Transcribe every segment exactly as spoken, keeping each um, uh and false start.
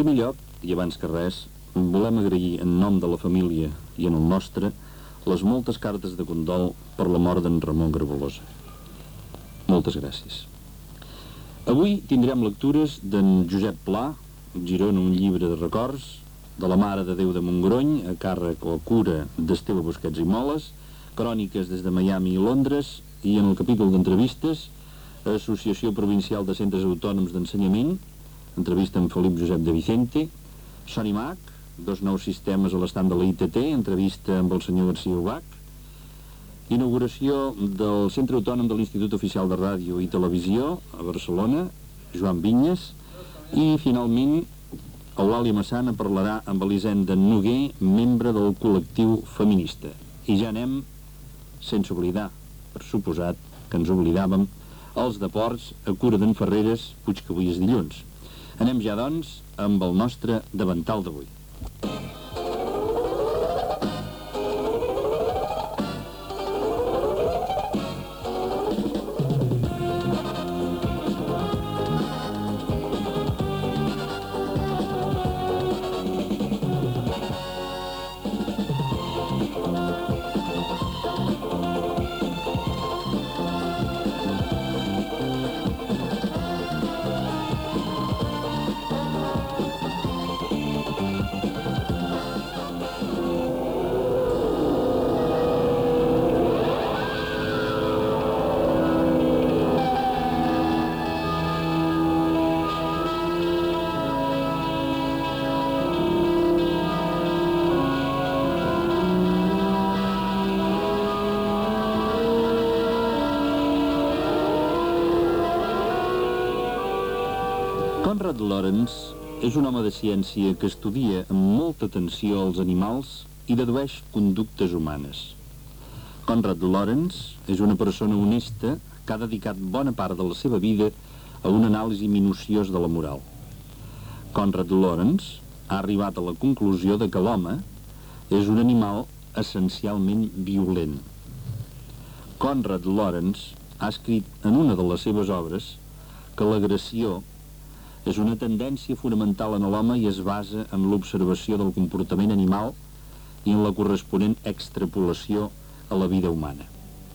primer lloc, i abans que res, volem agrair en nom de la família i en el nostre les moltes cartes de condol per la mort d'en Ramon Grabolosa. Moltes gràcies. Avui tindrem lectures d'en Josep Pla, Girona, un llibre de records, de la Mare de Déu de Montgrony, a càrrec o cura d'Esteve Busquets i Moles, cròniques des de Miami i Londres, i en el capítol d'entrevistes, Associació Provincial de Centres Autònoms d'Ensenyament, entrevista amb Felip Josep de Vicente, Sony Mac, dos nous sistemes a l'estand de la I T T, entrevista amb el senyor García Ubach, inauguració del Centre Autònom de l'Institut Oficial de Ràdio i Televisió a Barcelona, Joan Vinyes, i finalment Eulàlia Massana parlarà amb Elisenda Noguer, membre del col·lectiu feminista. I ja anem, sense oblidar, per suposat que ens oblidàvem, els deports a cura d'en Ferreres, puig que avui és dilluns. Anem ja, doncs, amb el nostre davantal d'avui. Conrad Lorenz és un home de ciència que estudia amb molta atenció els animals i dedueix conductes humanes. Conrad Lorenz és una persona honesta que ha dedicat bona part de la seva vida a un anàlisi minuciós de la moral. Conrad Lorenz ha arribat a la conclusió de que l'home és un animal essencialment violent. Conrad Lorenz ha escrit en una de les seves obres que l'agressió és una tendència fonamental en l'home i es basa en l'observació del comportament animal i en la corresponent extrapolació a la vida humana.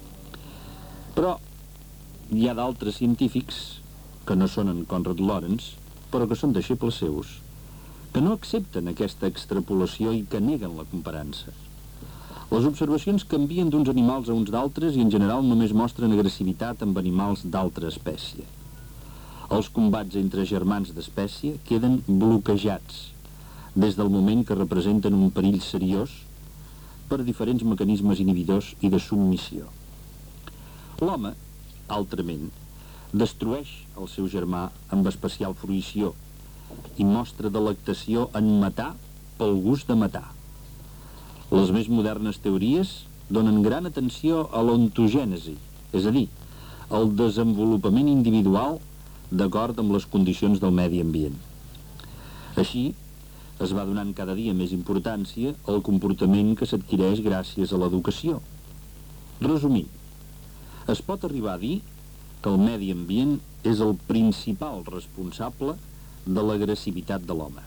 Però hi ha d'altres científics, que no són en Conrad Lorenz, però que són deixebles seus, que no accepten aquesta extrapolació i que neguen la comparança. Les observacions canvien d'uns animals a uns d'altres i en general només mostren agressivitat amb animals d'altra espècie. Els combats entre germans d'espècie queden bloquejats des del moment que representen un perill seriós per diferents mecanismes inhibidors i de submissió. L'home, altrament, destrueix el seu germà amb especial fruïció i mostra delectació en matar pel gust de matar. Les més modernes teories donen gran atenció a l'ontogènesi, és a dir, al desenvolupament individual d'acord amb les condicions del medi ambient. Així, es va donant cada dia més importància al comportament que s'adquireix gràcies a l'educació. Resumint, es pot arribar a dir que el medi ambient és el principal responsable de l'agressivitat de l'home.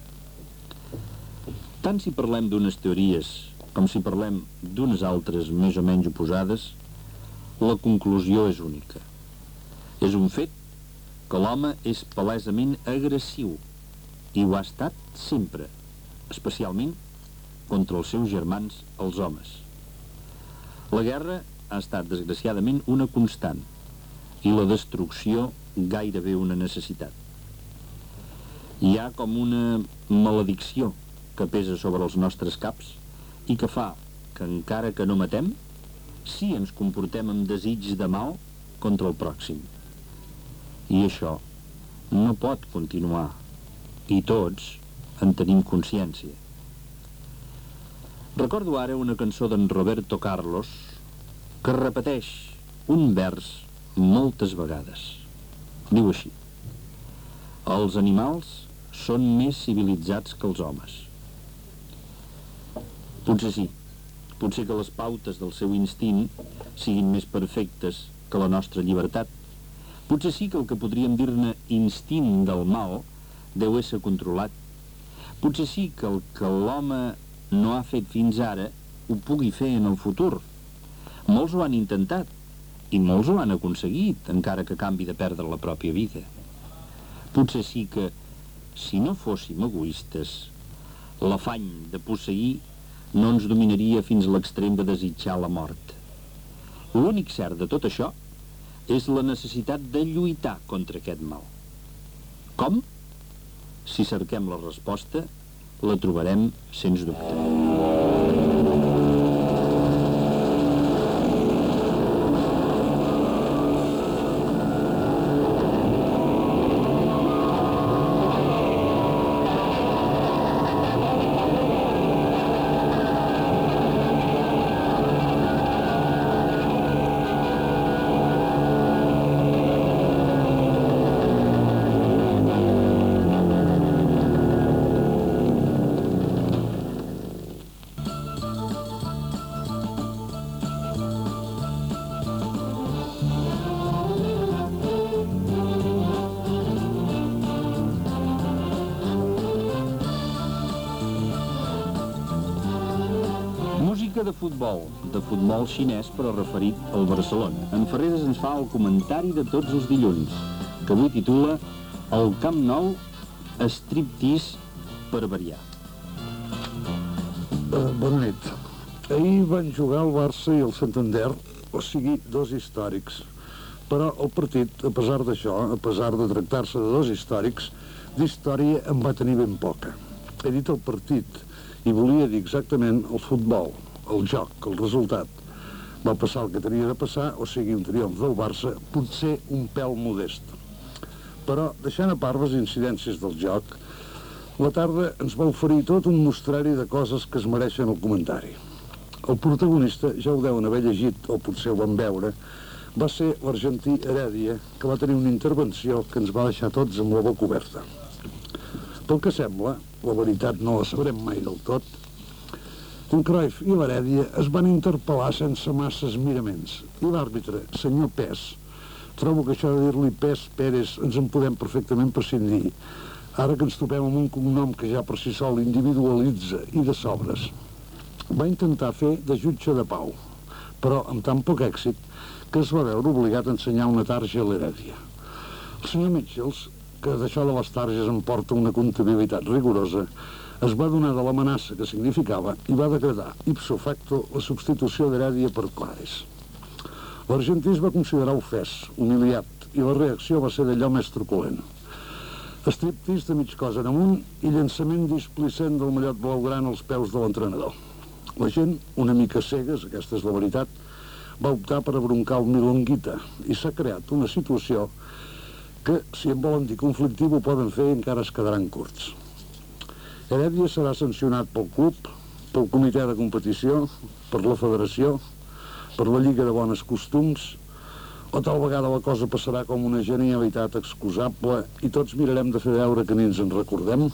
Tant si parlem d'unes teories com si parlem d'unes altres més o menys oposades, la conclusió és única. És un fet que l'home és palesament agressiu i ho ha estat sempre, especialment contra els seus germans, els homes. La guerra ha estat desgraciadament una constant i la destrucció gairebé una necessitat. Hi ha com una maledicció que pesa sobre els nostres caps i que fa que encara que no matem, sí ens comportem amb desig de mal contra el pròxim. I això no pot continuar, i tots en tenim consciència. Recordo ara una cançó d'en Roberto Carlos que repeteix un vers moltes vegades. Diu així: els animals són més civilitzats que els homes. Potser sí, potser que les pautes del seu instint siguin més perfectes que la nostra llibertat. Potser sí que el que podríem dir-ne instint del mal deu ésser controlat Potser sí que el que l'home no ha fet fins ara ho pugui fer en el futur. Molts ho han intentat, i molts ho han aconseguit, encara que a canvi de perdre la pròpia vida. Potser sí que, si no fóssim egoistes, l'afany de posseir no ens dominaria fins a l'extrem de desitjar la mort. L'únic cert de tot això és la necessitat de lluitar contra aquest mal. Com? Si cerquem la resposta, la trobarem sens dubte. De futbol, de futbol xinès però referit al Barcelona. En Ferreres ens fa el comentari de tots els dilluns, que avui titula El Camp Nou, striptease per variar. Uh, bona nit. Ahir van jugar el Barça i el Santander, o sigui, dos històrics. Però el partit, a pesar d'això, a pesar de tractar-se de dos històrics, d'història en va tenir ben poca. He dit el partit i volia dir exactament el futbol, el joc, el resultat. Va passar el que tenia de passar, o sigui, un triomf del Barça, potser un pèl modest. Però, deixant a part les incidències del joc, la tarda ens va oferir tot un mostrari de coses que es mereixen el comentari. El protagonista, ja ho deuen haver llegit, o potser ho van veure, va ser l'argentí Heredia, que va tenir una intervenció que ens va deixar tots amb la boca oberta. Pel que sembla, la veritat no la sabrem mai del tot, en Cruyff i l'Heredia es van interpel·lar sense masses miraments. I l'àrbitre, senyor Pes, trobo que això de dir-li Pes, Pérez, ens en podem perfectament prescindir, ara que ens topem amb un cognom que ja per si sol individualitza i de sobres. Va intentar fer de jutge de pau, però amb tan poc èxit que es va veure obligat a ensenyar una tarja a l'Heredia. El senyor Mitchells, que d'això de les targes en porta una comptabilitat rigorosa, es va donar de l'amenaça que significava i va decretar ipso facto la substitució d'Heredia per Clares. L'argentí es va considerar ofès, humiliat, i la reacció va ser d'allò més truculent. Striptease de mig cos en amunt i llançament displicent del mallot blaugrana als peus de l'entrenador. La gent, una mica cegues, aquesta és la veritat, va optar per abroncar el Milonguita i s'ha creat una situació que, si en volen dir conflictiu, ho poden fer i encara es quedaran curts. Heredia serà sancionat pel club, pel comitè de competició, per la federació, per la Lliga de Bones Costums, o tal vegada la cosa passarà com una genialitat excusable i tots mirarem de fer veure que ni ens en recordem?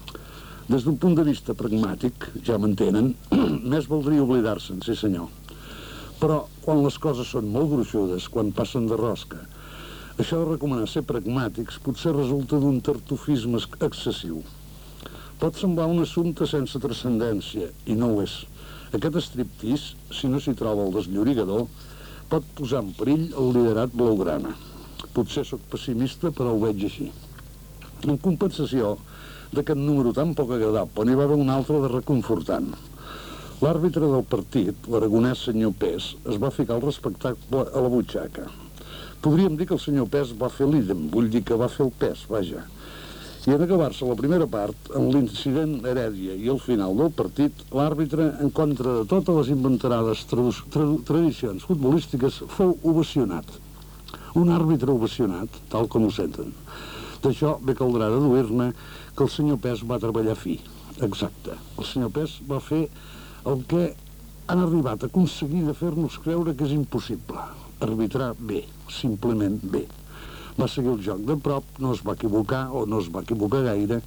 Des d'un punt de vista pragmàtic, ja m'entenen, més valdria oblidar-se'n, sí senyor. Però quan les coses són molt gruixudes, quan passen de rosca, això de recomanar ser pragmàtics potser resulta d'un tartufisme excessiu. Pot semblar un assumpte sense transcendència, i no ho és. Aquest striptease, si no s'hi troba el desllorigador, pot posar en perill el liderat blaugrana. Potser sóc pessimista, però ho veig així. En compensació d'aquest número tan poc agradable, n'hi va haver un altre de reconfortant. L'àrbitre del partit, l'aragonès senyor Pes, es va ficar el respectable a la butxaca. Podríem dir que el senyor Pes va fer l'ídem, vull dir que va fer el pes, vaja. I en acabar-se la primera part, en l'incident Heredia i el final del partit, l'àrbitre, en contra de totes les inventarades tra tra tradicions futbolístiques, fou ovacionat. Un àrbitre ovacionat, tal com ho senten. D'això bé caldrà deduir-ne que el senyor Pes va treballar fi. Exacte. El senyor Pes va fer el que han arribat a aconseguir de fer-nos creure que és impossible. Arbitrar bé, simplement bé. Va seguir el joc de prop, no es va equivocar, o no es va equivocar gaire,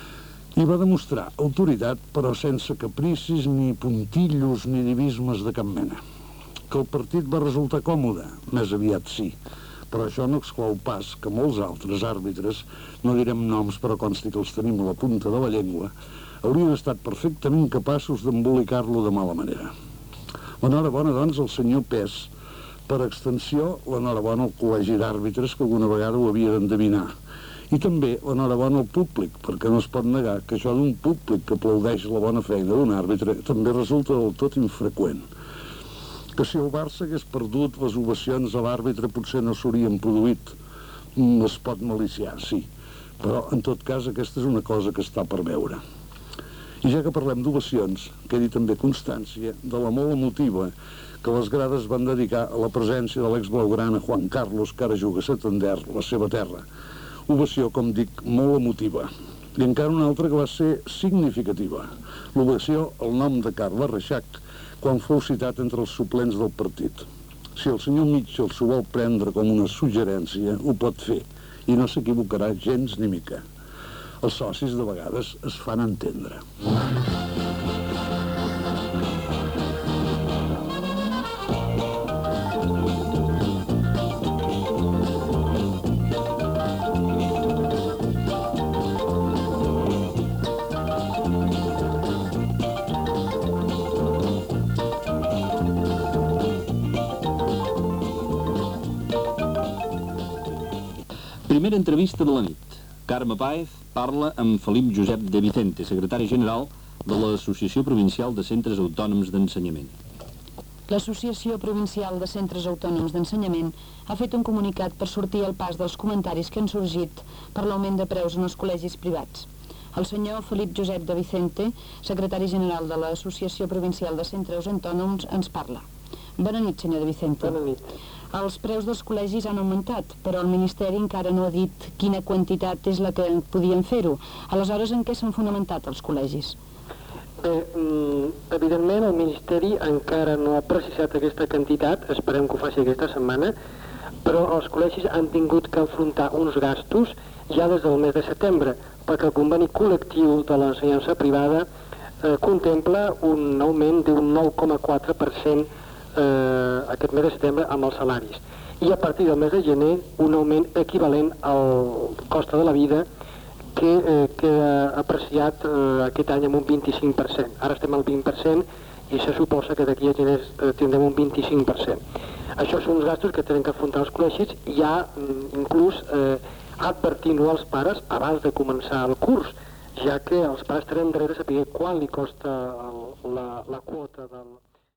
i va demostrar autoritat, però sense capricis, ni puntillos, ni divismes de cap mena. Que el partit va resultar còmode? Més aviat sí. però això no exclou pas que molts altres àrbitres, no direm noms però consti que els tenim a la punta de la llengua, haurien estat perfectament capaços d'embolicar-lo de mala manera. L'enhorabona, doncs, al senyor Pes. Per extensió, l'enhorabona al col·legi d'àrbitres que alguna vegada ho havia d'endevinar. I també l'enhorabona al públic, perquè no es pot negar que això d'un públic que aplaudeix la bona feina d'un àrbitre també resulta del tot infreqüent. Que si el Barça hagués perdut, les ovacions a l'àrbitre potser no s'haurien produït. Es pot maliciar, sí, però en tot cas aquesta és una cosa que està per veure. I ja que parlem d'ovacions, quedi també constància de la molt emotiva que les grades van dedicar a la presència de l'ex-blaugrana Juan Carlos, que ara juga a Santander, la seva terra. Ovació, com dic, molt emotiva. I encara una altra que va ser significativa. L'ovació al nom de Carles Reixac, quan fou citat entre els suplents del partit. Si el senyor Mitchell s'ho vol prendre com una suggerència, ho pot fer, i no s'equivocarà gens ni mica. Els socis de vegades es fan entendre. Primera entrevista de la nit. Carme Páez parla amb Felip Josep de Vicente, secretari general de l'Associació Provincial de Centres Autònoms d'Ensenyament. L'Associació Provincial de Centres Autònoms d'Ensenyament ha fet un comunicat per sortir al pas dels comentaris que han sorgit per l'augment de preus en els col·legis privats. El senyor Felip Josep de Vicente, secretari general de l'Associació Provincial de Centres Autònoms, ens parla. Bona nit, senyor de Vicente. Bona nit. Els preus dels col·legis han augmentat, però el Ministeri encara no ha dit quina quantitat és la que podien fer-ho. Aleshores, en què s'han fonamentat els col·legis? Bé, evidentment el Ministeri encara no ha precisat aquesta quantitat, esperem que ho faci aquesta setmana, però els col·legis han tingut que enfrontar uns gastos ja des del mes de setembre, perquè el conveni col·lectiu de l'ensenyança privada eh, contempla un augment d'un nou coma quatre per cent eh, aquest mes de setembre amb els salaris. I a partir del mes de gener un augment equivalent al cost de la vida que eh, queda apreciat eh, aquest any amb un vint-i-cinc per cent. Ara estem al vint per cent i se suposa que d'aquí a gener eh, tindrem un vint-i-cinc per cent. Això són uns gastos que tenen que afrontar els col·legis, ja inclús eh, advertint-ho als pares abans de començar el curs, ja que els pares tenen dret a saber quan li costa el, la, la quota del...